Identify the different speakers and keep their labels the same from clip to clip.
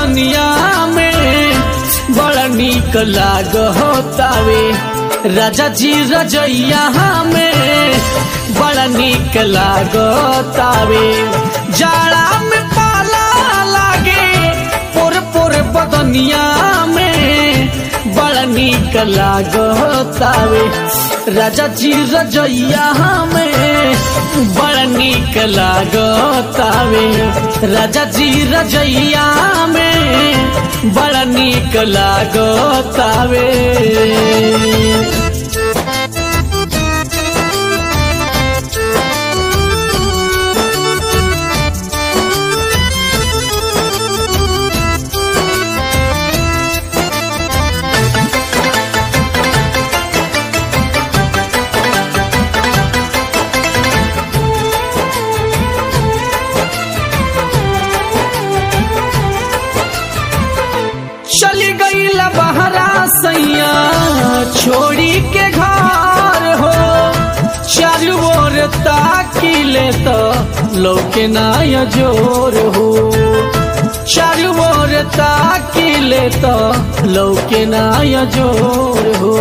Speaker 1: बदनिया में बड़ा निक लागतावे। राजा जी रजैया में बड़ा निक लागतावे। जाड़ा में पाला लागे पोर पोर बदनिया में बड़ा निक लागतावे। राजा जी रजैया में बड़ा निक लागतावे। राजा जी रजैया में बड़ा निक लागतावे। चली गई बहरा सैया छोड़ी के घर हो। चारू ओर ताकिले तो लौके नाय जोर हो। चारू ओर ताकिले तो लौके नाय जोर हो।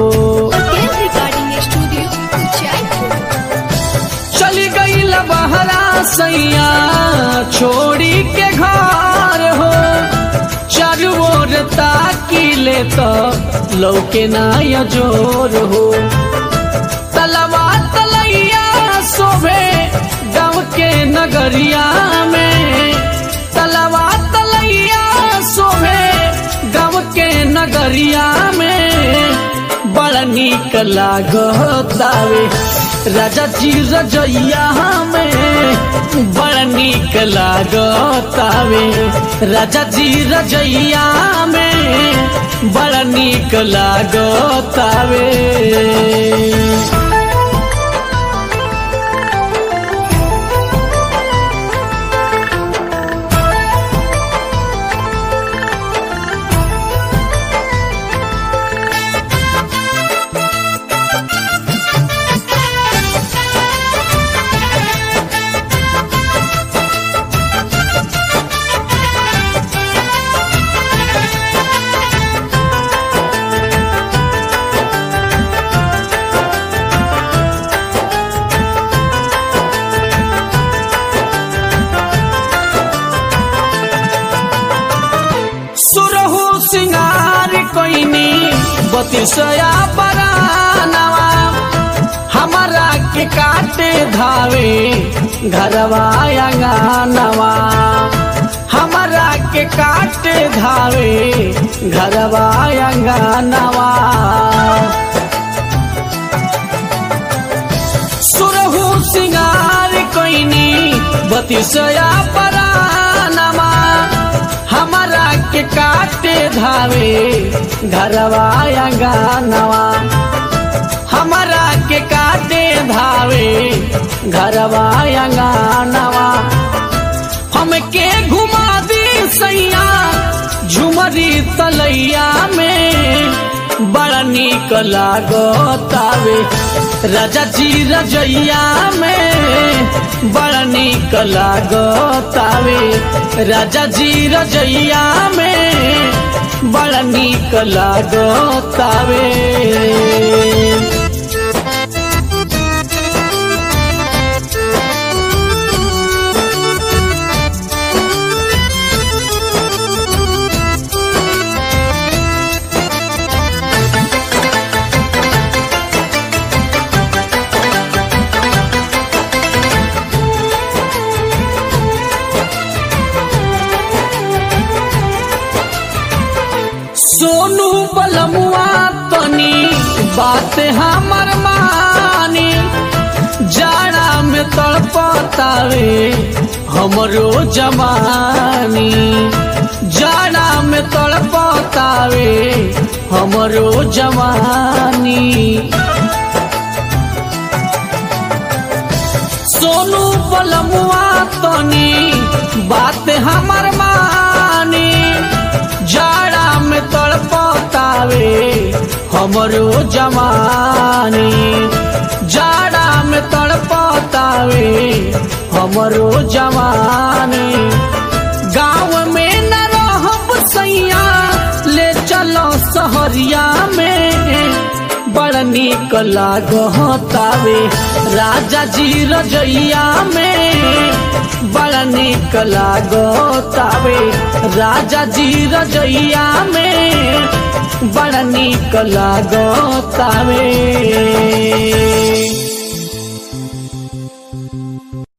Speaker 1: चली गई बहरा सैया छोड़ी के घर हो। चारू ओर ताकिले तो लौके नाय जोर हो। तलवा तलैया शोभे गाँव के नगरिया में। तलवा तलैया शोभे गाँव के नगरिया में बड़ा निक लागतावे। राजा जी रजैया में बड़ा निक लागतावे। राजा जी रजैया में बड़ा निक लागतावे। सुरहु सिंगार कोइनी बतिसया बरानवा। हमारा के काटे धावे घरवा अंगनवा। हमारा के काटे धावे घरवा अंगनवा। सुरहु सिंगार कोइनी बतिसया बरानवा। हमारा के काटे धावे घरवा अंगनवा। हमारा के काटे धावे घरवा अंगनवा। हमके घुमा दी सैया झुमरी तलैया में बड़ा निक लागतावे। राजा जी रजैया में बड़ा निक लागतावे। राजा जी रजैया में बड़ा निक लागतावे। सोनू बलमुआ तनी बात हमर मानी। जाड़ा में तड़पतावे हमरो जवानी। जाड़ा में तड़पतावे हमरो जवानी। सोनू बलमुआ तनी बात हमर मानी। जाड़ा में तड़पतावे हमरो जवानी। जाड़ा में तड़पतावे हमरो जवानी। गाँव में न रहब निक लागतावे राजा जी रजैया में बड़ा निक लागतावे राजा जी रजैया में बड़ा निक लागतावे।